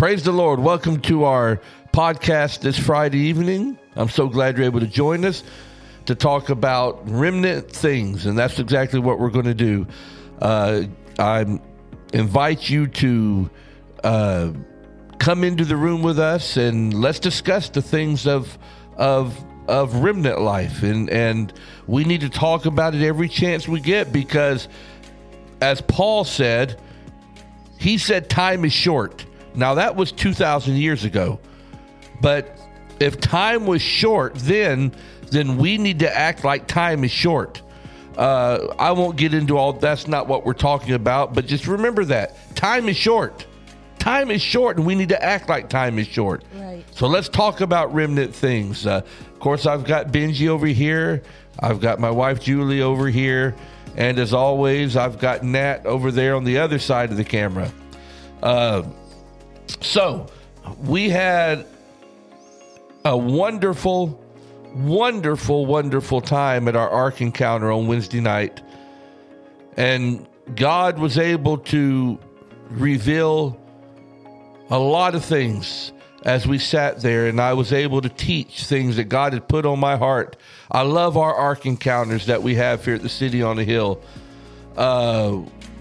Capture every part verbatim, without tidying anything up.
Praise the Lord. Welcome to our podcast this Friday evening. I'm so glad you're able to join us to talk about remnant things, and that's exactly what we're going to do. Uh, I invite you to uh, come into the room with us, and let's discuss the things of of of remnant life, and and we need to talk about it every chance we get, because as Paul said, he said time is short. Now that was two thousand years ago, but if time was short then, then we need to act like time is short. Uh, I won't get into all, that's not what we're talking about, but just remember that time is short. Time is short, and we need to act like time is short. Right. So let's talk about remnant things. Uh, of course, I've got Benji over here. I've got my wife Julie over here, and as always, I've got Nat over there on the other side of the camera. Uh, so we had a wonderful, wonderful, wonderful time at our Ark Encounter on Wednesday night, and God was able to reveal a lot of things as we sat there, and I was able to teach things that God had put on my heart. I love our Ark Encounters that we have here at the City on the Hill. Uh,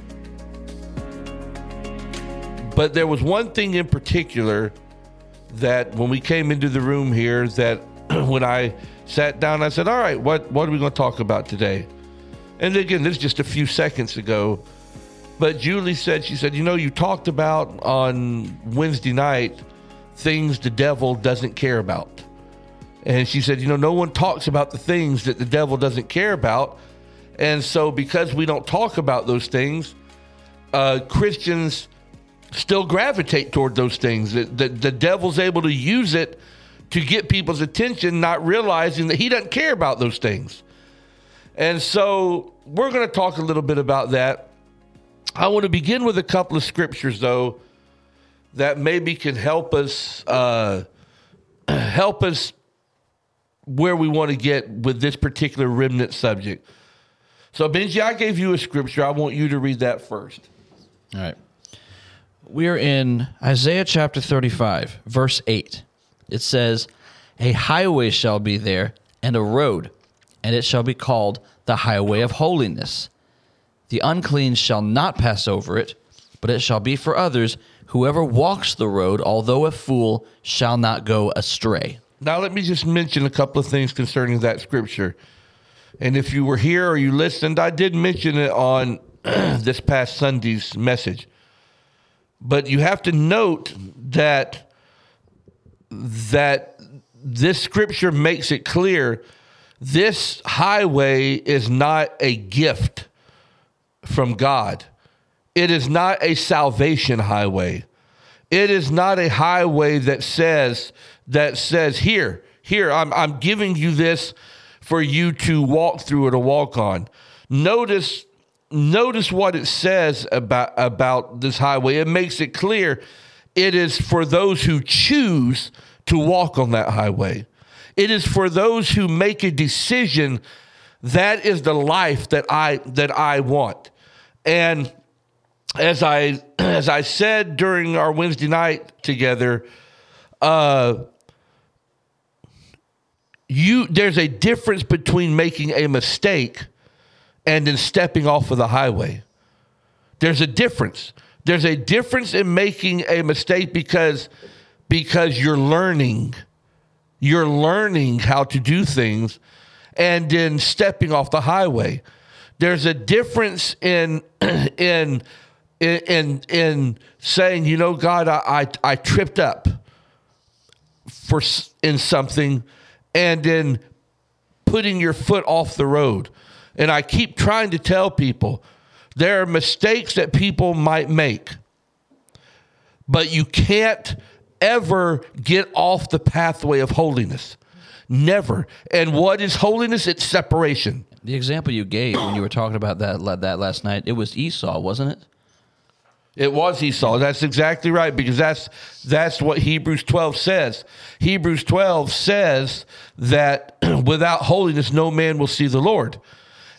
but there was one thing in particular that when we came into the room here, that when I sat down, I said, all right, what, what are we going to talk about today? And again, this is just a few seconds ago. But Julie said, she said, you know, you talked about on Wednesday night things the devil doesn't care about. And she said, you know, no one talks about the things that the devil doesn't care about. And so because we don't talk about those things, uh, Christians still gravitate toward those things. The, the, the devil's able to use it to get people's attention, not realizing that he doesn't care about those things. And so we're going to talk a little bit about that. I want to begin with a couple of scriptures, though, that maybe can help us uh, help us where we want to get with this particular remnant subject. So, Benji, I gave you a scripture. I want you to read that first. All right. We're in Isaiah chapter thirty-five, verse eight. It says, "A highway shall be there, and a road, and it shall be called the highway of holiness. The unclean shall not pass over it, but it shall be for others. Whoever walks the road, although a fool, shall not go astray." Now, let me just mention a couple of things concerning that scripture. And if you were here or you listened, I did mention it on this past Sunday's message. But you have to note that that this scripture makes it clear this highway is not a gift from God. It is not a salvation highway. It is not a highway that says that says here, here I'm I'm giving you this for you to walk through it or walk on. Notice notice what it says about about this highway. It makes it clear it is for those who choose to walk on that highway. It is for those who make a decision that is the life that I that I want. And as I as I said during our Wednesday night together, uh, you there's a difference between making a mistake and then stepping off of the highway. There's a difference. There's a difference in making a mistake because because you're learning. You're learning how to do things, and then stepping off the highway. There's a difference in in in in saying, you know, God, I I, I tripped up for in something, and then putting your foot off the road. And I keep trying to tell people there are mistakes that people might make, but you can't ever get off the pathway of holiness. Never. And what is holiness? It's separation. The example you gave when you were talking about that that last night, it was Esau, wasn't it? It was Esau. That's exactly right, because that's that's what Hebrews twelve says. Hebrews twelve says that without holiness, no man will see the Lord.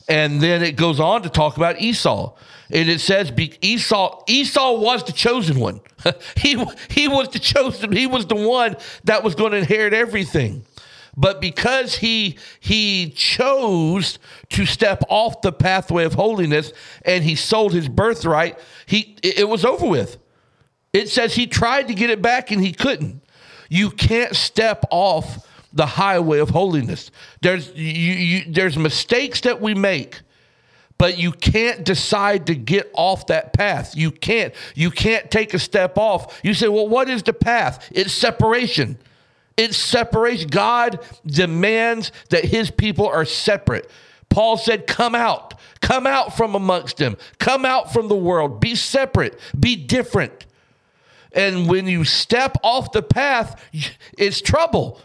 And then it goes on to talk about Esau. And it says be, Esau Esau was the chosen one. he, he was the chosen. He was the one that was going to inherit everything. But because he he chose to step off the pathway of holiness and he sold his birthright, he it, it was over with. It says he tried to get it back and he couldn't. You can't step off the highway of holiness. There's you, you, there's mistakes that we make, but you can't decide to get off that path. You can't. You can't take a step off. You say, well, what is the path? It's separation. It's separation. God demands that his people are separate. Paul said, come out. Come out from amongst them. Come out from the world. Be separate. Be different. And when you step off the path, it's trouble.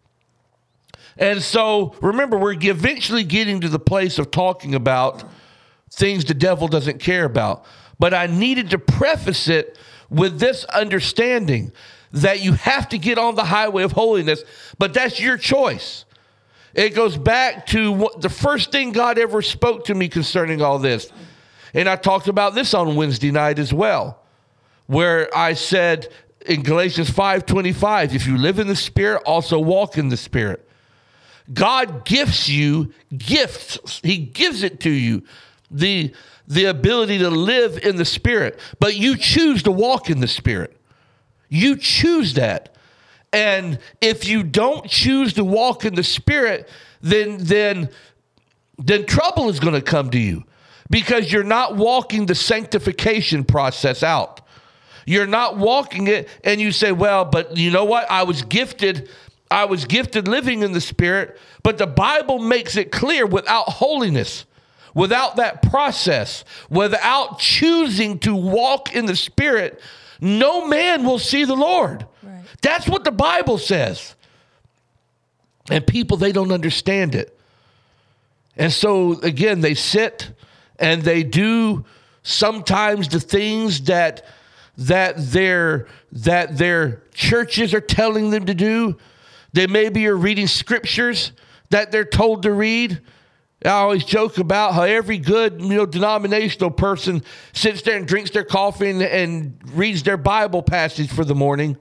And so, remember, we're eventually getting to the place of talking about things the devil doesn't care about. But I needed to preface it with this understanding that you have to get on the highway of holiness, but that's your choice. It goes back to what, the first thing God ever spoke to me concerning all this. And I talked about this on Wednesday night as well, where I said in Galatians five twenty-five, if you live in the Spirit, also walk in the Spirit. God gifts you gifts. He gives it to you, the, the ability to live in the Spirit. But you choose to walk in the Spirit. You choose that. And if you don't choose to walk in the Spirit, then, then, then trouble is going to come to you because you're not walking the sanctification process out. You're not walking it, and you say, well, but you know what? I was gifted I was gifted living in the Spirit, but the Bible makes it clear without holiness, without that process, without choosing to walk in the Spirit, no man will see the Lord. Right. That's what the Bible says. And people, they don't understand it. And so, again, they sit and they do sometimes the things that, that, their, that their churches are telling them to do. They maybe are reading scriptures that they're told to read. I always joke about how every good, you know, denominational person sits there and drinks their coffee and, and reads their Bible passage for the morning.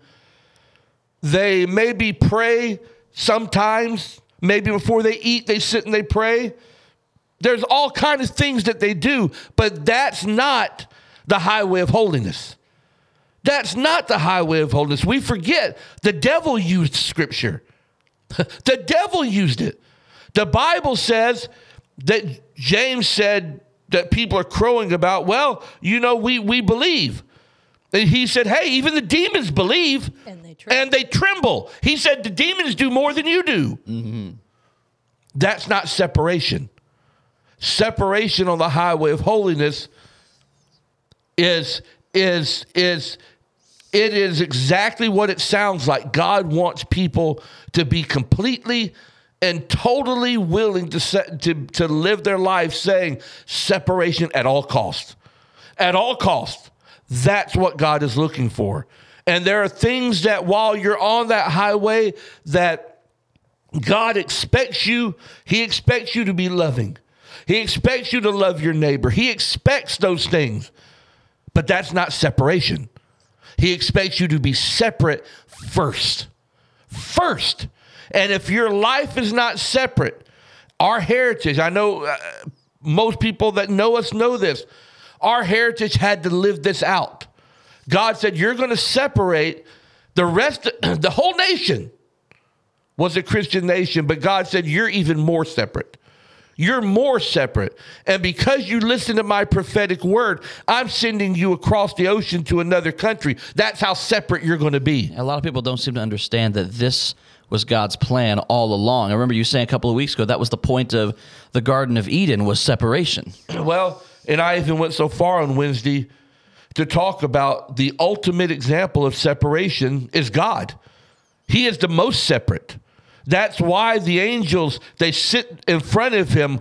They maybe pray sometimes. Maybe before they eat, they sit and they pray. There's all kinds of things that they do, but that's not the highway of holiness. That's not the highway of holiness. We forget the devil used scripture. The devil used it. The Bible says that James said that people are crowing about, well, you know, we, we believe. And he said, hey, even the demons believe and they tremble. And they tremble. He said the demons do more than you do. Mm-hmm. That's not separation. Separation on the highway of holiness is, is, is, it is exactly what it sounds like. God wants people to be completely and totally willing to, set, to, to live their life saying separation at all costs. At all costs. That's what God is looking for. And there are things that while you're on that highway that God expects you, he expects you to be loving. He expects you to love your neighbor. He expects those things. But that's not separation. He expects you to be separate first. First. And if your life is not separate, our heritage, I know uh, most people that know us know this, our heritage had to live this out. God said, you're going to separate the rest, of, the whole nation was a Christian nation, but God said, you're even more separate. You're more separate. And because you listen to my prophetic word, I'm sending you across the ocean to another country. That's how separate you're going to be. A lot of people don't seem to understand that this was God's plan all along. I remember you saying a couple of weeks ago that was the point of the Garden of Eden was separation. Well, and I even went so far on Wednesday to talk about the ultimate example of separation is God. He is the most separate. That's why the angels, they sit in front of him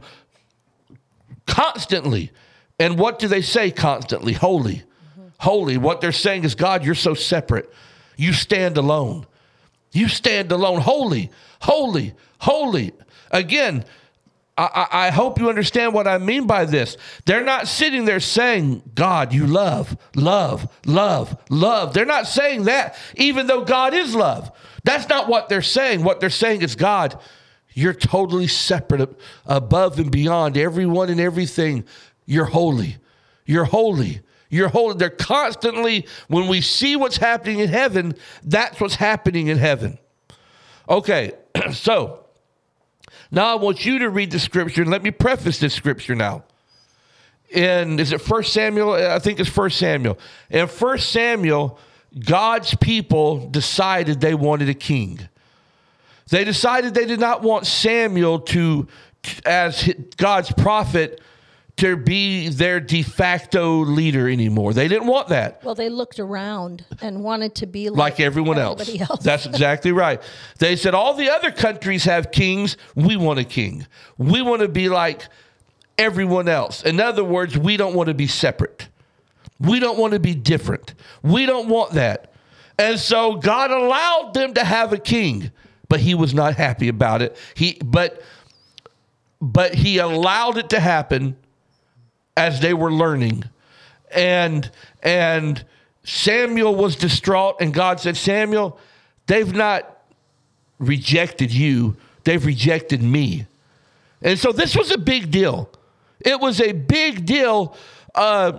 constantly. And what do they say constantly? Holy. Mm-hmm. Holy. What they're saying is, God, you're so separate. You stand alone. You stand alone. Holy, holy, holy. Again, I, I hope you understand what I mean by this. They're not sitting there saying, God, you love, love, love, love. They're not saying that, even though God is love. That's not what they're saying. What they're saying is, God, you're totally separate, above and beyond everyone and everything. You're holy. You're holy. You're holy. They're constantly, when we see what's happening in heaven, that's what's happening in heaven. Okay, so now I want you to read the scripture, and let me preface this scripture now. In, is it First Samuel? I think it's First Samuel. In First Samuel, God's people decided they wanted a king. They decided they did not want Samuel to, as God's prophet, to be their de facto leader anymore. They didn't want that. Well, they looked around and wanted to be like, like everyone else. else. That's exactly right. They said, all the other countries have kings. We want a king. We want to be like everyone else. In other words, we don't want to be separate. We don't want to be different. We don't want that. And so God allowed them to have a king, but he was not happy about it. He, but, but he allowed it to happen as they were learning. And, and Samuel was distraught, and God said, Samuel, they've not rejected you. They've rejected me. And so this was a big deal. It was a big deal. Uh,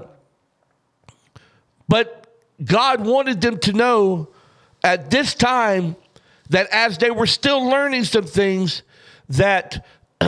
but God wanted them to know at this time that as they were still learning some things, that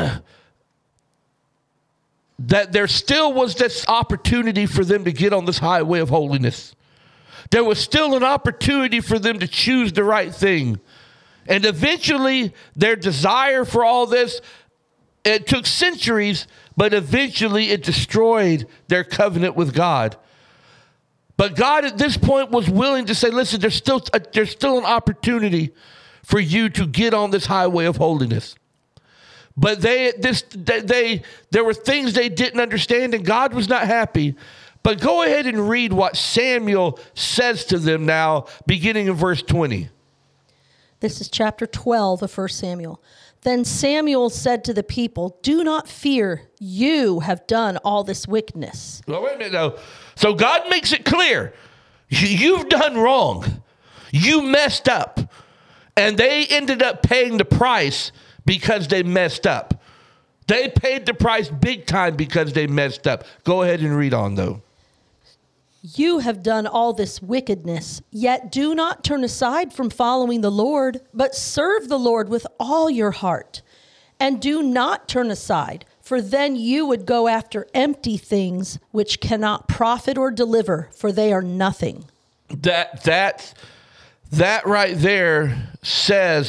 that there still was this opportunity for them to get on this highway of holiness. There was still an opportunity for them to choose the right thing. And eventually, their desire for all this, it took centuries, but eventually it destroyed their covenant with God. But God at this point was willing to say, listen, there's still, a, there's still an opportunity for you to get on this highway of holiness. But they, this, they, they, there were things they didn't understand, and God was not happy. But go ahead and read what Samuel says to them now, beginning in verse twenty. This is chapter twelve of First Samuel. Then Samuel said to the people, do not fear. You have done all this wickedness. Well, wait a minute, though. So God makes it clear. You've done wrong. You messed up. And they ended up paying the price because they messed up. They paid the price big time because they messed up. Go ahead and read on, though. You have done all this wickedness, yet do not turn aside from following the Lord, but serve the Lord with all your heart. And do not turn aside, for then you would go after empty things which cannot profit or deliver, for they are nothing. That, that, that right there says...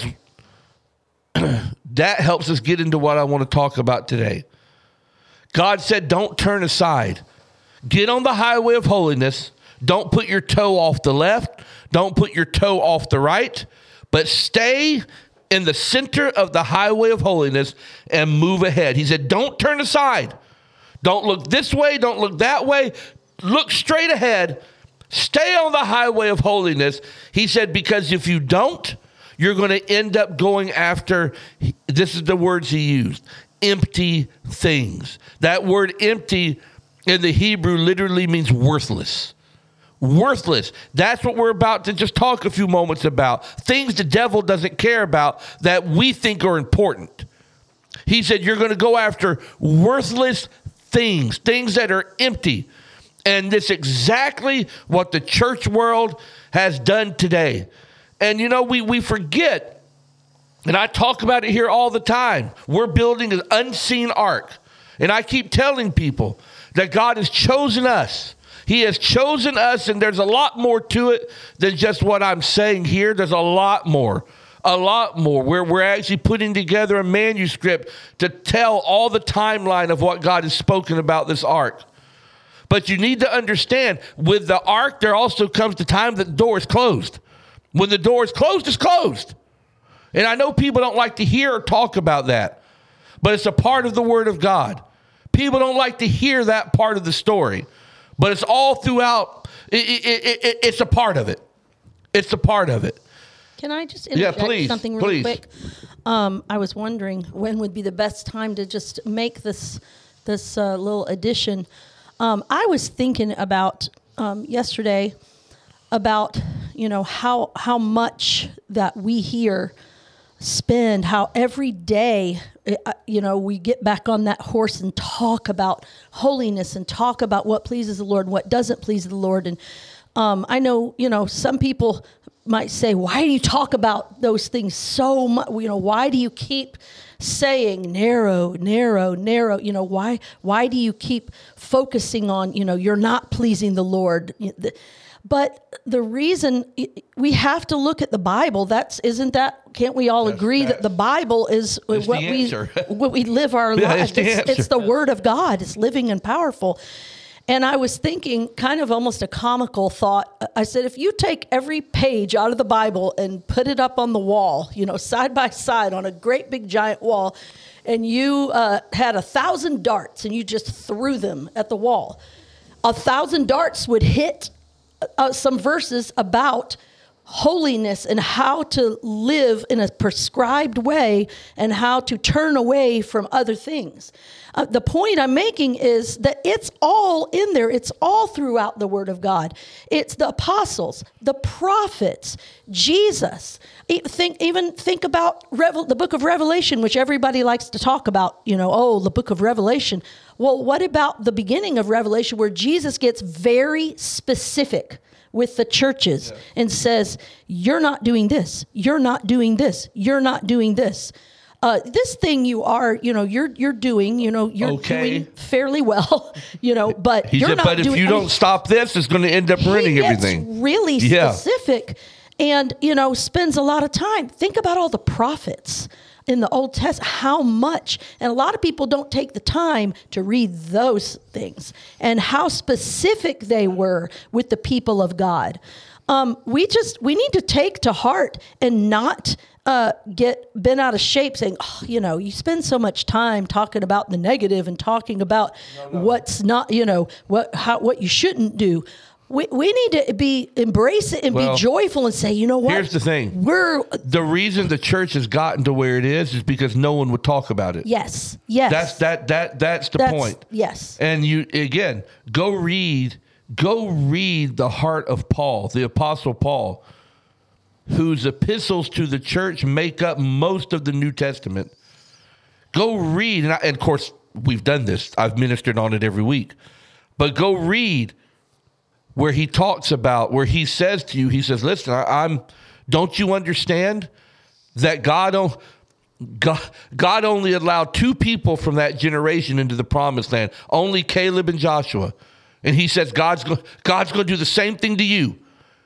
That helps us get into what I want to talk about today. God said, don't turn aside. Get on the highway of holiness. Don't put your toe off the left. Don't put your toe off the right. But stay in the center of the highway of holiness and move ahead. He said, don't turn aside. Don't look this way. Don't look that way. Look straight ahead. Stay on the highway of holiness. He said, because if you don't, you're going to end up going after, this is the words he used, empty things. That word empty in the Hebrew literally means worthless. Worthless. That's what we're about to just talk a few moments about. Things the devil doesn't care about that we think are important. He said you're going to go after worthless things, things that are empty. And that's exactly what the church world has done today. And, you know, we, we forget, and I talk about it here all the time. We're building an unseen ark. And I keep telling people that God has chosen us. He has chosen us, and there's a lot more to it than just what I'm saying here. There's a lot more, a lot more. We're, we're actually putting together a manuscript to tell all the timeline of what God has spoken about this ark. But you need to understand, with the ark, there also comes the time that the door is closed. When the door is closed, it's closed. And I know people don't like to hear or talk about that, but it's a part of the Word of God. People don't like to hear that part of the story, but it's all throughout. It, it, it, it's a part of it. It's a part of it. Can I just interject yeah, please, something really please. quick? um, I was wondering when would be the best time to just make this this uh, little addition. Um, I was thinking about um, yesterday about you know how how much that we here spend, how every day uh, you know we get back on that horse and talk about holiness and talk about what pleases the Lord and what doesn't please the Lord. And um, I know you know some people might say, why do you talk about those things so much? You know, why do you keep saying narrow, narrow, narrow? You know, why why do you keep focusing on, you know, you're not pleasing the Lord? But the reason we have to look at the Bible, that's isn't that, can't we all That's- agree that that's- the Bible is what the we answer. what we live our Yeah, lives. it's the It's, answer. it's the Word of God. It's living and powerful. And I was thinking, kind of almost a comical thought. I said, if you take every page out of the Bible and put it up on the wall, you know, side by side on a great big giant wall, and you uh, had a thousand darts and you just threw them at the wall, a thousand darts would hit uh, some verses about holiness and how to live in a prescribed way and how to turn away from other things. Uh, the point I'm making is that it's all in there. It's all throughout the Word of God. It's the apostles, the prophets, Jesus. E- Think, even think about Revel- the book of Revelation, which everybody likes to talk about, you know, oh, the book of Revelation. Well, what about the beginning of Revelation where Jesus gets very specific with the churches yeah. and says, you're not doing this, you're not doing this, you're not doing this. Uh, this thing you are, you know, you're you're doing, you know, you're Okay. doing fairly well, you know, but He you're said, not but if doing, you I don't mean, stop this, it's going to end up ruining he gets everything. really Yeah. specific and, you know, spends a lot of time. Think about all the prophets in the Old Testament, how much, and a lot of people don't take the time to read those things and how specific they were with the people of God. Um, we just, we need to take to heart and not uh, get bent out of shape saying, oh, you know, you spend so much time talking about the negative and talking about no, no. what's not, you know, what, how, what you shouldn't do. We we need to be embrace it and Well, be joyful and say, you know what? Here's the thing. We're The reason the church has gotten to where it is is because no one would talk about it. yes, yes. That's that that that's the That's- point. Yes. And you again, go read go read the heart of Paul, the apostle Paul, whose epistles to the church make up most of the New Testament. Go read, and, I, and of course we've done this. I've ministered on it every week. But go read where he talks about, where he says to you, he says, listen, I, I'm, don't you understand that God, o- God, God only allowed two people from that generation into the promised land, only Caleb and Joshua. And he says, God's, go, God's going to do the same thing to you.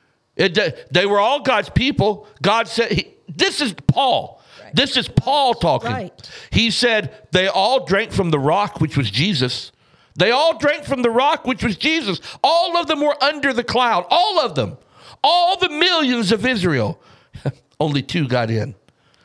It, they were all God's people. God said, he, this is Paul. Right. This is Paul talking. Right. He said, they all drank from the rock, which was Jesus. They all drank from the rock, which was Jesus. All of them were under the cloud. All of them. All the millions of Israel. Only two got in.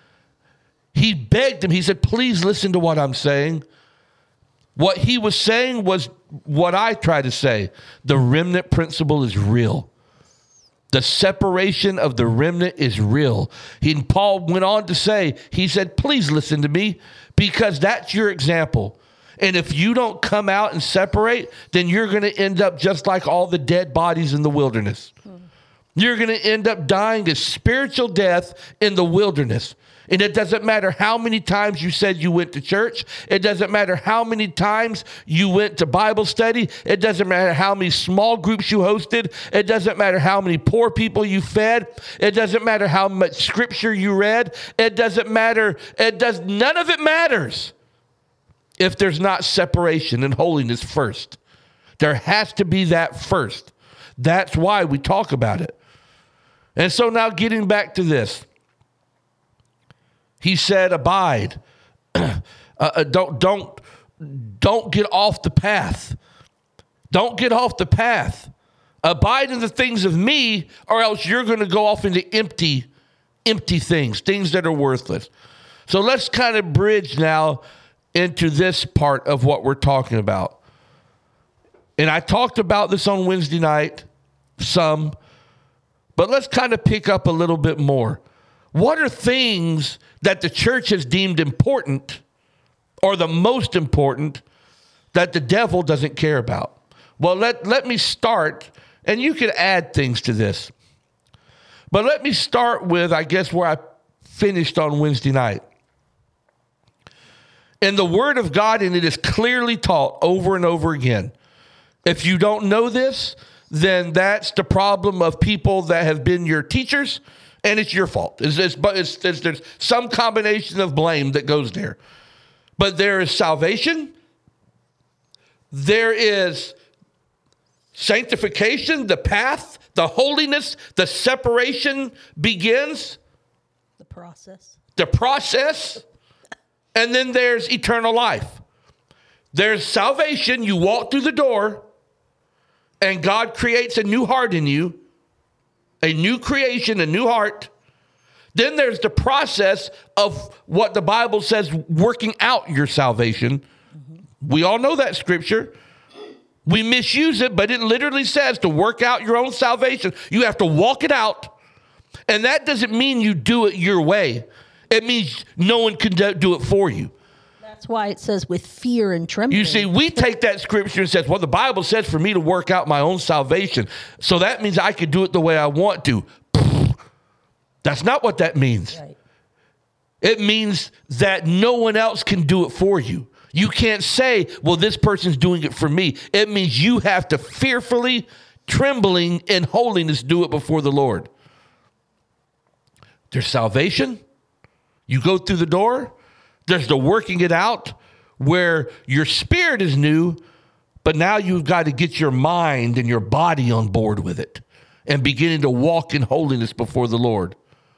He begged them. He said, please listen to what I'm saying. What he was saying was what I try to say. The remnant principle is real. The separation of the remnant is real. He, and Paul went on to say, he said, please listen to me because that's your example. And if you don't come out and separate, then you're going to end up just like all the dead bodies in the wilderness. Hmm. You're going to end up dying a spiritual death in the wilderness. And it doesn't matter how many times you said you went to church. It doesn't matter how many times you went to Bible study. It doesn't matter how many small groups you hosted. It doesn't matter how many poor people you fed. It doesn't matter how much scripture you read. It doesn't matter. It does. None of it matters if there's not separation and holiness first. There has to be that first. That's why we talk about it. And so now getting back to this. He said, abide. uh, don't, don't, don't get off the path. Don't get off the path. Abide in the things of me, or else you're going to go off into empty, empty things, things that are worthless. So let's kind of bridge now into this part of what we're talking about. And I talked about this on Wednesday night, some, but let's kind of pick up a little bit more. what are things that the church has deemed important or the most important that the devil doesn't care about? Well, let, let me start, and you can add things to this. But let me start with, I guess, where I finished on Wednesday night. In the Word of God, and it is clearly taught over and over again. If you don't know this, then that's the problem of people that have been your teachers, and it's your fault. It's, it's, but it's, it's, there's some combination of blame that goes there. But there is salvation. There is sanctification, the path, the holiness, the separation begins. The process. The process. And then there's eternal life. There's salvation. You walk through the door, and God creates a new heart in you, a new creation, a new heart. Then there's the process of what the Bible says, working out your salvation. Mm-hmm. We all know that scripture. We misuse it, but it literally says to work out your own salvation. You have to walk it out. And that doesn't mean you do it your way. It means no one can do it for you. That's why it says with fear and trembling. You see, we take that scripture and says, well, the Bible says for me to work out my own salvation. So that means I can do it the way I want to. That's not what that means. Right. It means that no one else can do it for you. You can't say, well, this person's doing it for me. It means you have to fearfully, trembling in holiness, do it before the Lord. There's salvation. You go through the door. There's the working it out where your spirit is new, but now you've got to get your mind and your body on board with it and beginning to walk in holiness before the Lord.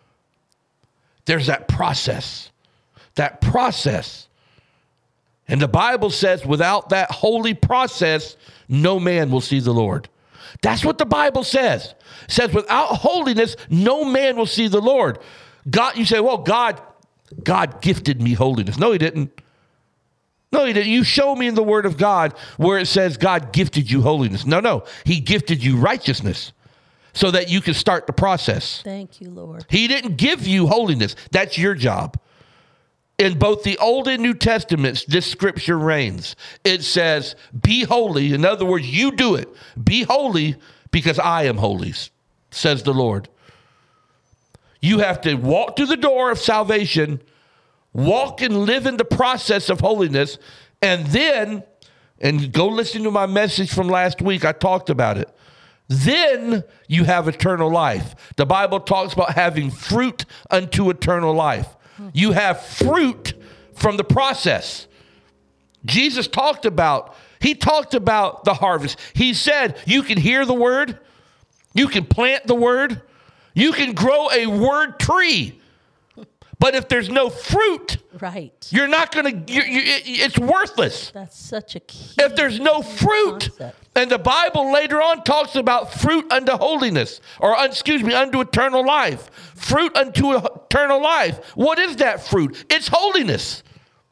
There's that process, that process. And the Bible says without that holy process, no man will see the Lord. That's what the Bible says. It says without holiness, no man will see the Lord. God, you say, well, God, God gifted me holiness. No, he didn't. No, he didn't. You show me in the Word of God where it says God gifted you holiness. No, no. He gifted you righteousness so that you can start the process. Thank you, Lord. He didn't give you holiness. That's your job. In both the Old and New Testaments, this scripture reigns. It says, be holy. In other words, you do it. Be holy because I am holy, says the Lord. You have to walk through the door of salvation, walk and live in the process of holiness, and then, and go listen to my message from last week, I talked about it. Then you have eternal life. The Bible talks about having fruit unto eternal life. You have fruit from the process. Jesus talked about, he talked about the harvest. He said, you can hear the word, you can plant the word, you can grow a word tree. But if there's no fruit, right, you're not going to, you, you, it, it's worthless. That's such a key. If there's no fruit, concept. And the Bible later on talks about fruit unto holiness, or excuse me, unto eternal life. Fruit unto eternal life. What is that fruit? It's holiness.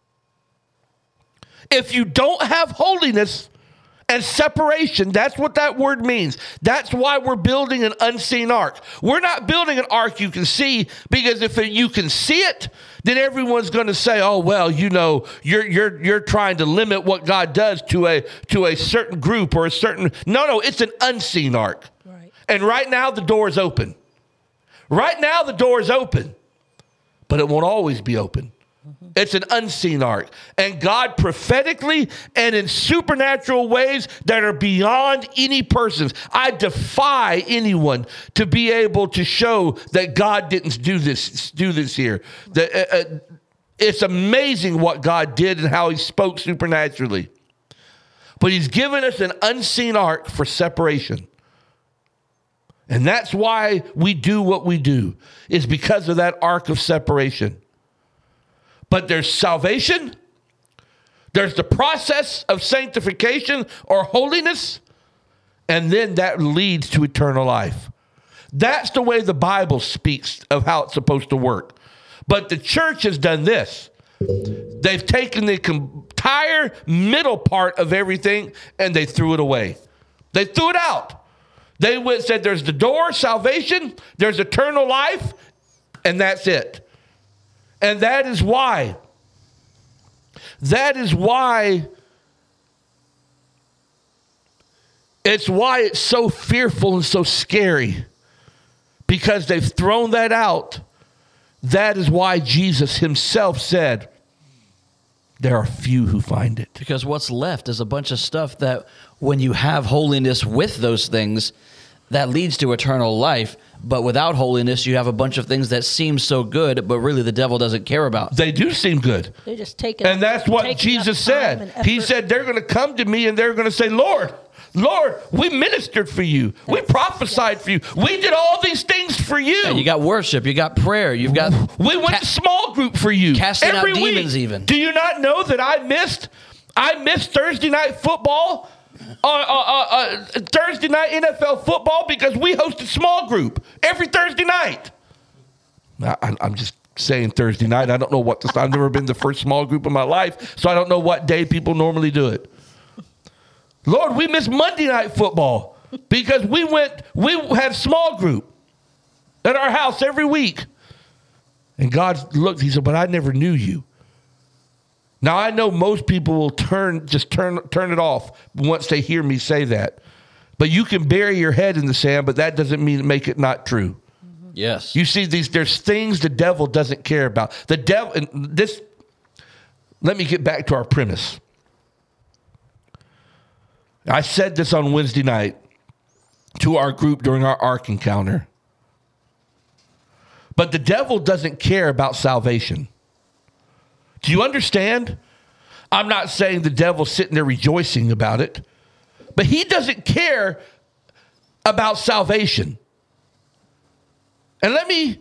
If you don't have holiness and separation, that's what that word means. That's why we're building an unseen ark. We're not building an ark you can see, because if you can see it, then everyone's going to say, "Oh, well, you know, you're you're you're trying to limit what God does to a to a certain group or a certain." No, no, it's an unseen ark. Right. And right now the door is open. Right now the door is open, but it won't always be open. Mm-hmm. It's an unseen ark. And God prophetically and in supernatural ways that are beyond any person's. I defy anyone to be able to show that God didn't do this, do this here. The, uh, uh, it's amazing what God did and how he spoke supernaturally. But he's given us an unseen ark for separation. And that's why we do what we do, is because of that ark of separation. But there's salvation, there's the process of sanctification or holiness, and then that leads to eternal life. That's the way the Bible speaks of how it's supposed to work. But the church has done this. They've taken the entire middle part of everything and they threw it away. They threw it out. They went, said there's the door, salvation, there's eternal life, And that's it. And that is why, that is why, it's why it's so fearful and so scary. Because they've thrown that out. That is why Jesus himself said, there are few who find it. Because what's left is a bunch of stuff that when you have holiness with those things, that leads to eternal life. But without holiness, you have a bunch of things that seem so good, but really the devil doesn't care about. They do seem good. They just take it. And that's what Jesus said. He said, they're going to come to me and they're going to say, Lord, Lord, we ministered for you. That's, we prophesied yes. for you. We did all these things for you. Yeah, you got worship. You got prayer. You've got... We went ca- to small group for you. Casting every out demons week. even. Do you not know that I missed, I missed Thursday night football? Uh, uh, uh, uh, Thursday night N F L football because we hosted small group every Thursday night. I, I'm just saying Thursday night. I don't know what this, I've never been the first small group in my life, so I don't know what day people normally do it. Lord, we missed Monday night football because we went, we had small group at our house every week. And God looked, he said, but I never knew you. Now, I know most people will turn, just turn, turn it off once they hear me say that. But you can bury your head in the sand, but that doesn't mean make it not true. Yes. You see, these there's things the devil doesn't care about. The devil, and this, let me get back to our premise. I said this on Wednesday night to our group during our Ark encounter. But the devil doesn't care about salvation. Do you understand? I'm not saying the devil's sitting there rejoicing about it, but he doesn't care about salvation. And let me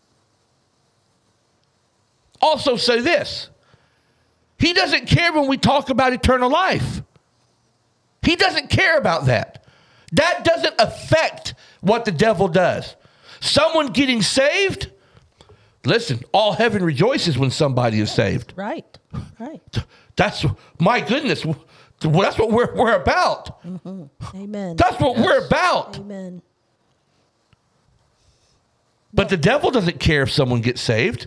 also say this. He doesn't care when we talk about eternal life. He doesn't care about that. That doesn't affect what the devil does. Someone getting saved, listen, all heaven rejoices when somebody is saved. Right, right. That's, my goodness, that's what we're, we're about. Mm-hmm. Amen. That's what yes. we're about. Amen. But the devil doesn't care if someone gets saved.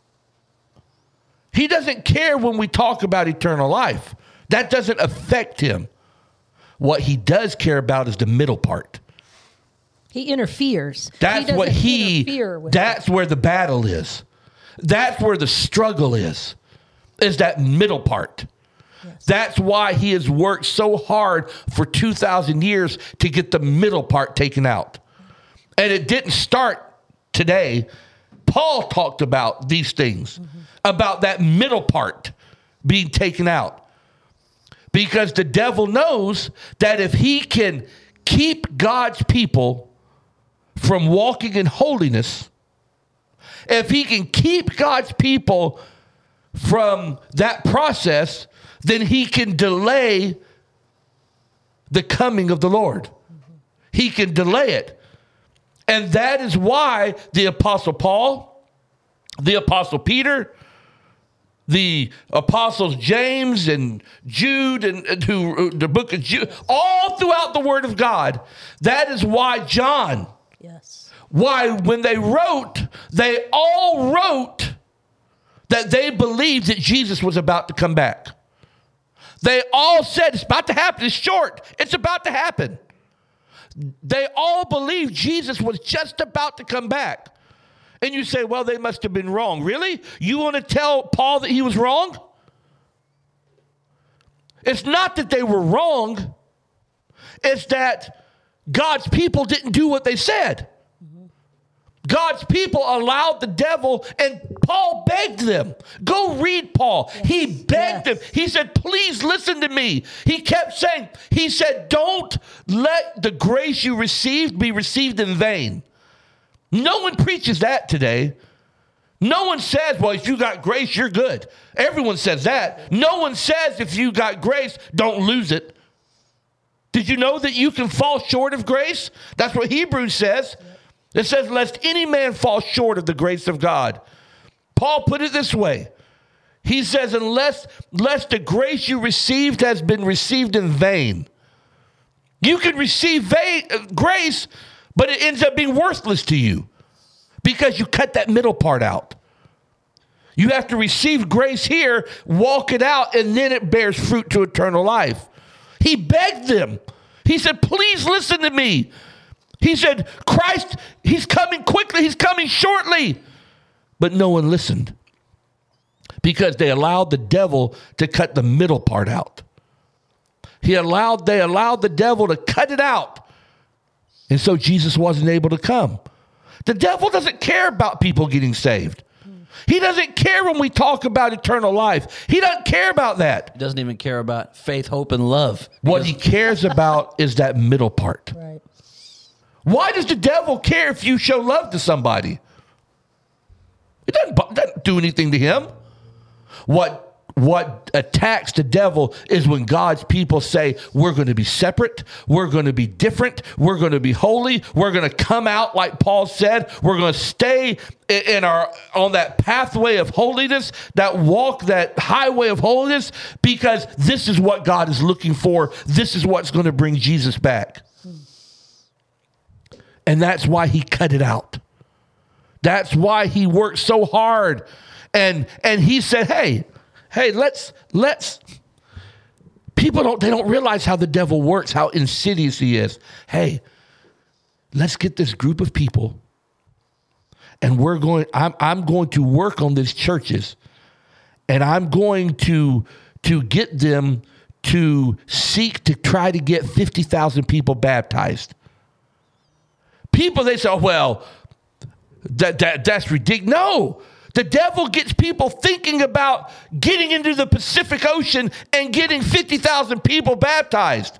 He doesn't care when we talk about eternal life. That doesn't affect him. What he does care about is the middle part. He interferes. That's he what he, that's it. Where the battle is. That's where the struggle is, is that middle part. Yes. That's why he has worked so hard for two thousand years to get the middle part taken out. And it didn't start today. Paul talked about these things, mm-hmm. about that middle part being taken out. Because the devil knows that if he can keep God's people from walking in holiness, if he can keep God's people from that process, then he can delay the coming of the Lord. Mm-hmm. He can delay it. And that is why the Apostle Paul, the Apostle Peter, the apostles James and Jude and, and who the book of Jude, all throughout the Word of God. That is why John, yes, why when they wrote, they all wrote that they believed that Jesus was about to come back. They all said it's about to happen. It's short. It's about to happen. They all believed Jesus was just about to come back. And you say, well, they must have been wrong. Really? You want to tell Paul that he was wrong? It's not that they were wrong. It's that God's people didn't do what they said. Mm-hmm. God's people allowed the devil, and Paul begged them. Go read Paul. Yes. He begged yes. them. He said, please listen to me. He kept saying, he said, don't let the grace you received be received in vain. No one preaches that today. No one says, well, if you got grace, you're good. Everyone says that. No one says if you got grace, don't lose it. Did you know that you can fall short of grace? That's what Hebrews says. It says, lest any man fall short of the grace of God. Paul put it this way. He says, unless, unless the grace you received has been received in vain. You can receive vain, uh, grace, but it ends up being worthless to you because you cut that middle part out. You have to receive grace here, walk it out, and then it bears fruit to eternal life. He begged them. He said, please listen to me. He said, Christ, he's coming quickly. He's coming shortly. But no one listened because they allowed the devil to cut the middle part out. He allowed, they allowed the devil to cut it out. And so Jesus wasn't able to come. The devil doesn't care about people getting saved. He doesn't care when we talk about eternal life. He doesn't care about that. He doesn't even care about faith, hope, and love. What he cares about is that middle part. Right. Why does the devil care if you show love to somebody? It doesn't, doesn't do anything to him. What What attacks the devil is when God's people say, we're going to be separate, we're going to be different, we're going to be holy, we're going to come out like Paul said, we're going to stay in our on that pathway of holiness, that walk, that highway of holiness, because this is what God is looking for. This is what's going to bring Jesus back. And that's why he cut it out. That's why he worked so hard. And and he said, hey, Hey, let's, let's, people don't, they don't realize how the devil works, how insidious he is. Hey, let's get this group of people and we're going, I'm, I'm going to work on these churches and I'm going to, to get them to seek to try to get fifty thousand people baptized. People, they say, oh, well, that, that, that's ridiculous. No. The devil gets people thinking about getting into the Pacific Ocean and getting fifty thousand people baptized.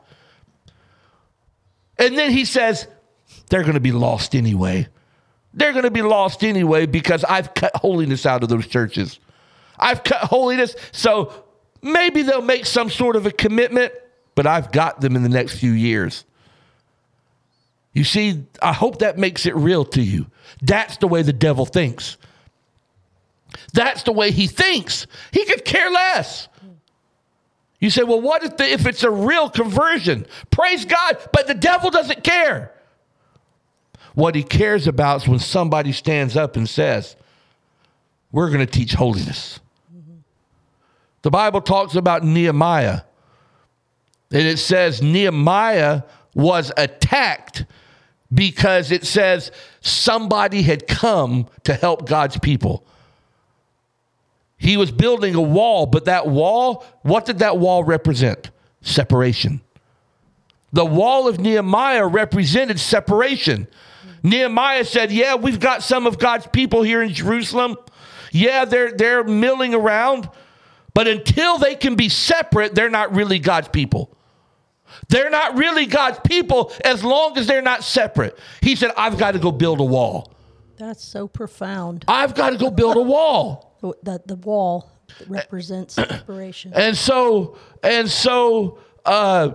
And then he says, they're going to be lost anyway. They're going to be lost anyway because I've cut holiness out of those churches. I've cut holiness, so maybe they'll make some sort of a commitment, but I've got them in the next few years. You see, I hope that makes it real to you. That's the way the devil thinks. That's the way he thinks. He could care less. You say, well, what if, the, if it's a real conversion? Praise God, but the devil doesn't care. What he cares about is when somebody stands up and says, we're going to teach holiness. Mm-hmm. The Bible talks about Nehemiah. And it says Nehemiah was attacked because it says somebody had come to help God's people. He was building a wall, but that wall, what did that wall represent? Separation. The wall of Nehemiah represented separation. Mm-hmm. Nehemiah said, yeah, we've got some of God's people here in Jerusalem. Yeah, they're, they're milling around, but until they can be separate, they're not really God's people. They're not really God's people as long as they're not separate. He said, I've got to go build a wall. That's so profound. I've got to go build a wall. The, the wall represents separation. And so, and so, uh,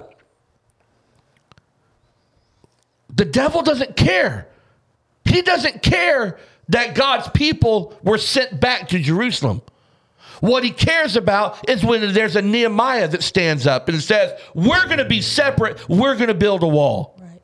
the devil doesn't care. He doesn't care that God's people were sent back to Jerusalem. What he cares about is when there's a Nehemiah that stands up and says, we're going to be separate. We're going to build a wall. Right.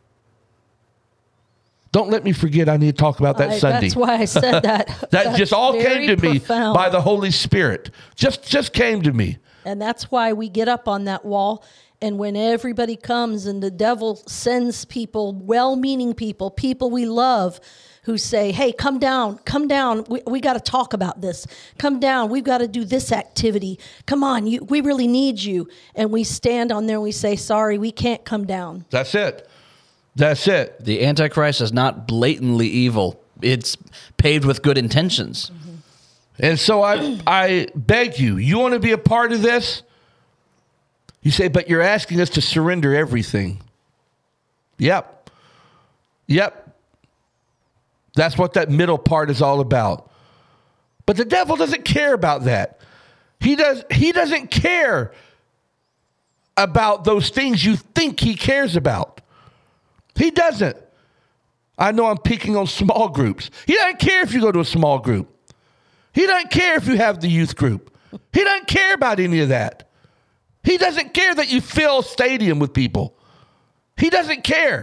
Don't let me forget I need to talk about that I, Sunday. That's why I said that. that That's just all came to profound. me by the Holy Spirit. Just, just came to me. And that's why we get up on that wall. And when everybody comes and the devil sends people, well-meaning people, people we love, who say, hey, come down, come down. We, we got to talk about this. Come down. We've got to do this activity. Come on, you, we really need you. And we stand on there and we say, sorry, we can't come down. That's it. That's it. The Antichrist is not blatantly evil. It's paved with good intentions. Mm-hmm. And so I, I beg you, you want to be a part of this? You say, but you're asking us to surrender everything. Yep. Yep. That's what that middle part is all about. But the devil doesn't care about that. He does, he doesn't care about those things you think he cares about. He doesn't. I know I'm picking on small groups. He doesn't care if you go to a small group. He doesn't care if you have the youth group. He doesn't care about any of that. He doesn't care that you fill a stadium with people. He doesn't care.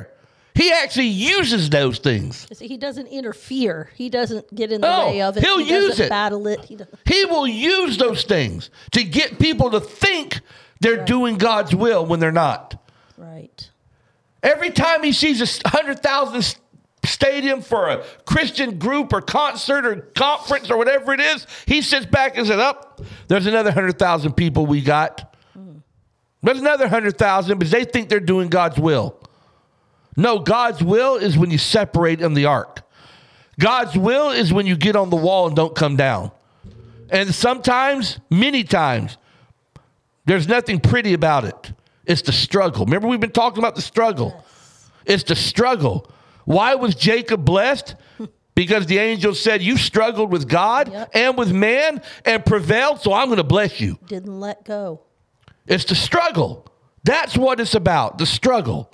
He actually uses those things. He doesn't interfere. He doesn't get in the No, way of it. he'll he use doesn't it. battle it. He doesn't. He will use those things to get people to think they're Right. doing God's will when they're not. Right. Every time he sees a one hundred thousand stadium for a Christian group or concert or conference or whatever it is, he sits back and says, up, oh, there's another one hundred thousand people we got. Mm. There's another one hundred thousand because they think they're doing God's will. No, God's will is when you separate in the ark. God's will is when you get on the wall and don't come down. And sometimes, many times, there's nothing pretty about it. It's the struggle. Remember, we've been talking about the struggle. Yes. It's the struggle. Why was Jacob blessed? Because the angel said, you struggled with God yep. and with man and prevailed, so I'm going to bless you. Didn't let go. It's the struggle. That's what it's about, the struggle.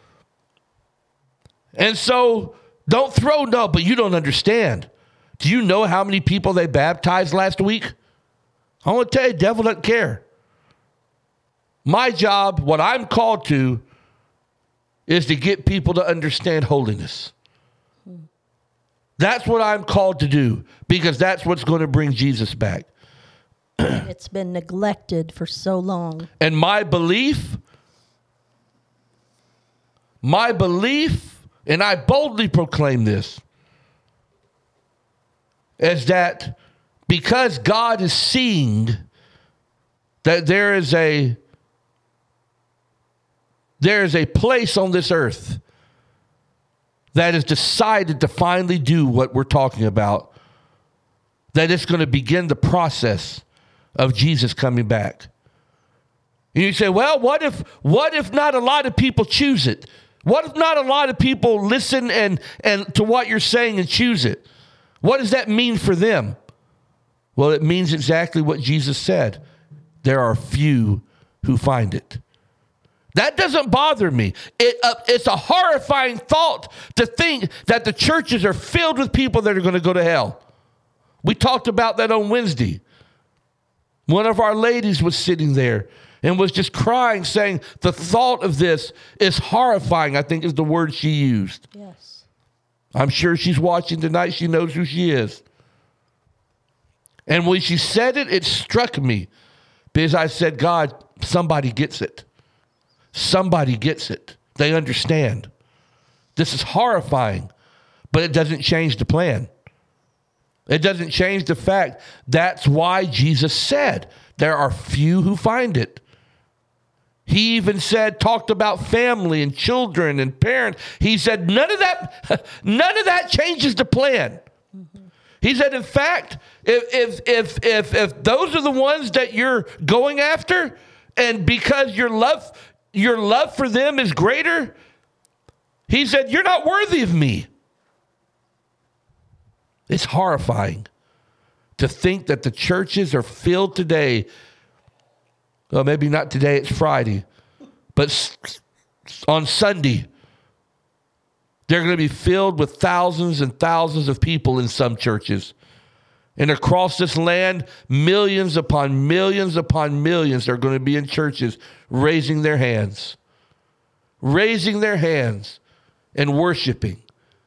And so don't throw no, but you don't understand. Do you know how many people they baptized last week? I want to tell you, the devil doesn't care. My job, what I'm called to, is to get people to understand holiness. That's what I'm called to do, because that's what's going to bring Jesus back. It's been neglected for so long. And my belief, my belief, and I boldly proclaim this, is that because God is seeing that there is a there is a place on this earth that has decided to finally do what we're talking about, that it's going to begin the process of Jesus coming back. And you say, well, what if what if not a lot of people choose it? What if not a lot of people listen and, and to what you're saying and choose it? What does that mean for them? Well, it means exactly what Jesus said. There are few who find it. That doesn't bother me. It, uh, it's a horrifying thought to think that the churches are filled with people that are going to go to hell. We talked about that on Wednesday. One of our ladies was sitting there and was just crying, saying the thought of this is horrifying, I think is the word she used. Yes. I'm sure she's watching tonight. She knows who she is. And when she said it, it struck me because I said, God, somebody gets it. Somebody gets it. They understand. This is horrifying, but it doesn't change the plan. It doesn't change the fact that's why Jesus said there are few who find it. He even said, talked about family and children and parents. He said, none of that, none of that changes the plan. Mm-hmm. He said, in fact, if, if, if, if, if those are the ones that you're going after, and because your love, your love for them is greater, he said, you're not worthy of me. It's horrifying to think that the churches are filled today. Well, maybe not today, it's Friday, but on Sunday, they're going to be filled with thousands and thousands of people in some churches. And across this land, millions upon millions upon millions are going to be in churches raising their hands, raising their hands and worshiping.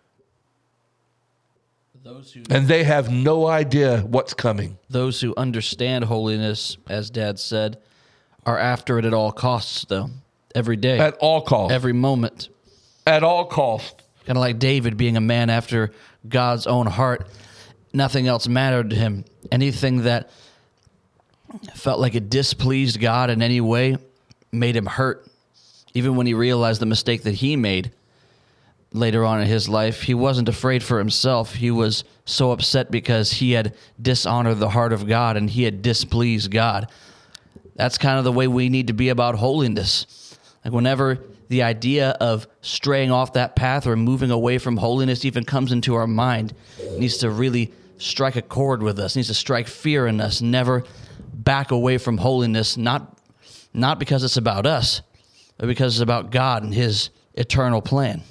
Those who, and they have no idea what's coming. Those who understand holiness, as Dad said, are after it at all costs, though. Every day. At all costs. Every moment. At all costs. Kind of like David being a man after God's own heart. Nothing else mattered to him. Anything that felt like it displeased God in any way made him hurt. Even when he realized the mistake that he made later on in his life, he wasn't afraid for himself. He was so upset because he had dishonored the heart of God and he had displeased God. That's kind of the way we need to be about holiness. Like whenever the idea of straying off that path or moving away from holiness even comes into our mind, it needs to really strike a chord with us. It needs to strike fear in us. Never back away from holiness, not, not because it's about us, but because it's about God and his eternal plan.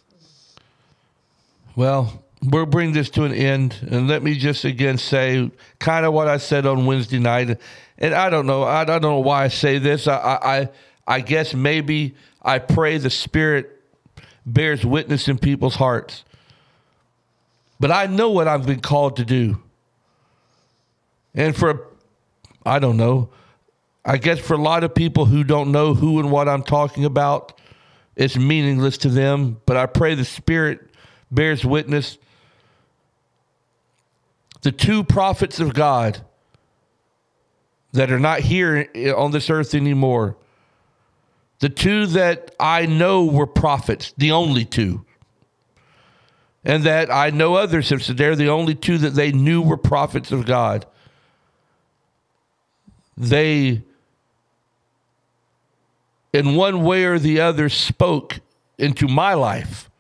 Well, we'll bring this to an end, and let me just again say kind of what I said on Wednesday night. And I don't know, I don't know why I say this. I, I, I guess maybe I pray the Spirit bears witness in people's hearts. But I know what I've been called to do. And for, I don't know, I guess for a lot of people who don't know who and what I'm talking about, it's meaningless to them. But I pray the Spirit bears witness. The two prophets of God that are not here on this earth anymore, the two that I know were prophets, the only two, and that I know others have said they're the only two that they knew were prophets of God. They, in one way or the other, spoke into my life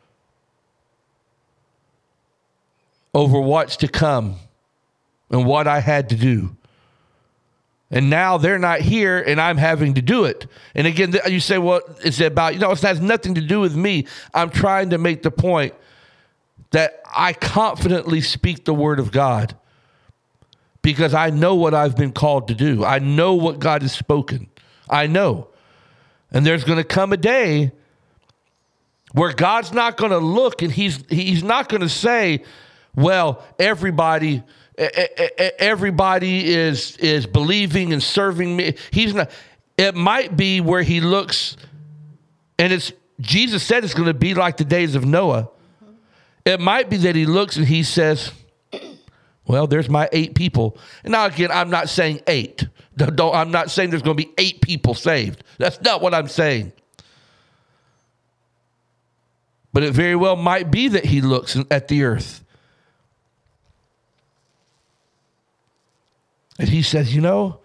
over what's to come and what I had to do. And now they're not here and I'm having to do it. And again, you say, well, it's about, you know, it has nothing to do with me. I'm trying to make the point that I confidently speak the word of God because I know what I've been called to do. I know what God has spoken. I know. And there's going to come a day where God's not going to look and he's he's not going to say, well, everybody everybody is is believing and serving me. He's not. It might be where he looks, and it's Jesus said it's going to be like the days of Noah. It might be that he looks and he says, well, there's my eight people. And now again, I'm not saying eight. Don't, I'm not saying there's going to be eight people saved. That's not what I'm saying. But it very well might be that he looks at the earth and he says, you know,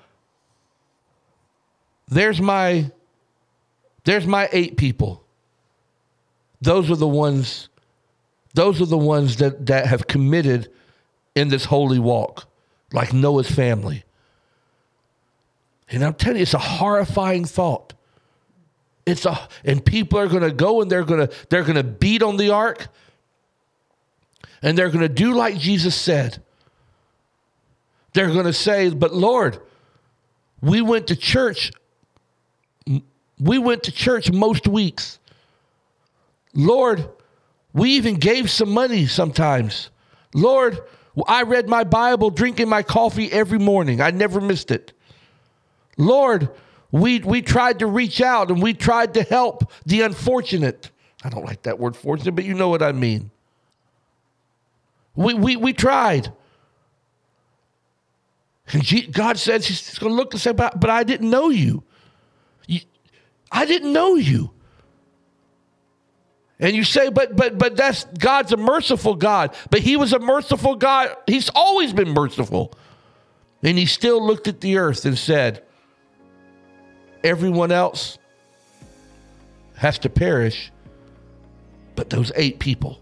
there's my, there's my eight people. Those are the ones, those are the ones that, that have committed in this holy walk, like Noah's family. And I'm telling you, it's a horrifying thought. It's a, and people are going to go and they're going to, they're going to beat on the ark and they're going to do like Jesus said. They're going to say, but Lord, we went to church. We went to church most weeks. Lord, we even gave some money sometimes. Lord, I read my Bible, drinking my coffee every morning. I never missed it. Lord, we we tried to reach out and we tried to help the unfortunate. I don't like that word fortunate, but you know what I mean. We we we tried. And God says he's going to look and say, but, but I didn't know you. you. I didn't know you. And you say, but but but that's God's a merciful God. But he was a merciful God. He's always been merciful. And he still looked at the earth and said, everyone else has to perish, but those eight people.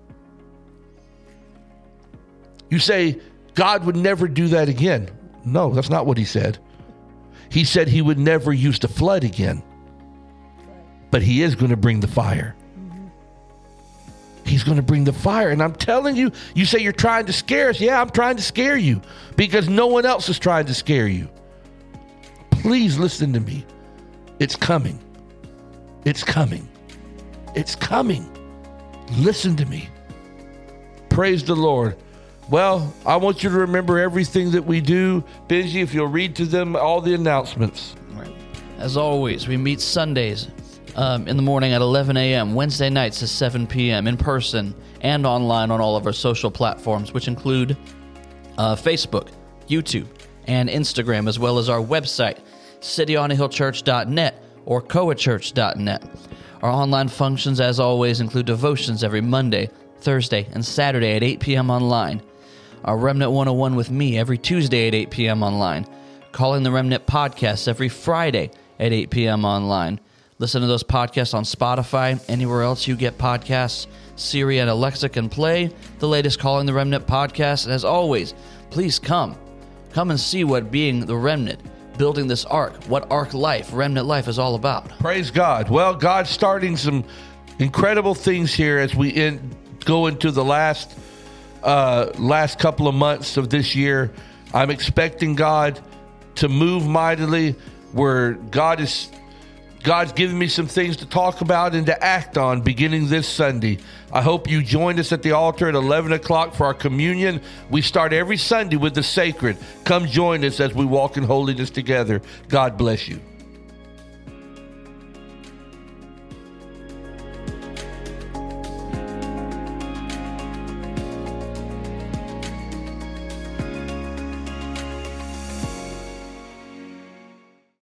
You say, God would never do that again. No, that's not what he said. He said he would never use the flood again. But he is going to bring the fire. He's going to bring the fire. And I'm telling you, you say you're trying to scare us. Yeah, I'm trying to scare you because no one else is trying to scare you. Please listen to me. It's coming. It's coming. It's coming. Listen to me. Praise the Lord. Well, I want you to remember everything that we do. Benji, if you'll read to them all the announcements. As always, we meet Sundays um, in the morning at eleven a.m., Wednesday nights at seven p.m. in person and online on all of our social platforms, which include uh, Facebook, YouTube, and Instagram, as well as our website, city on a hill church dot net or coa church dot net. Our online functions, as always, include devotions every Monday, Thursday, and Saturday at eight p.m. online. Our Remnant one oh one with me every Tuesday at eight p.m. online. Calling the Remnant podcast every Friday at eight p.m. online. Listen to those podcasts on Spotify, anywhere else you get podcasts. Siri and Alexa can play the latest Calling the Remnant podcast. And as always, please come. Come and see what being the Remnant, building this ark, what ark life, Remnant life is all about. Praise God. Well, God's starting some incredible things here as we in, go into the last uh, last couple of months of this year. I'm expecting God to move mightily, where God is God's given me some things to talk about and to act on beginning this Sunday. I hope you join us at the altar at eleven o'clock for our communion. We start every Sunday with the sacred. Come join us as we walk in holiness together. God bless you.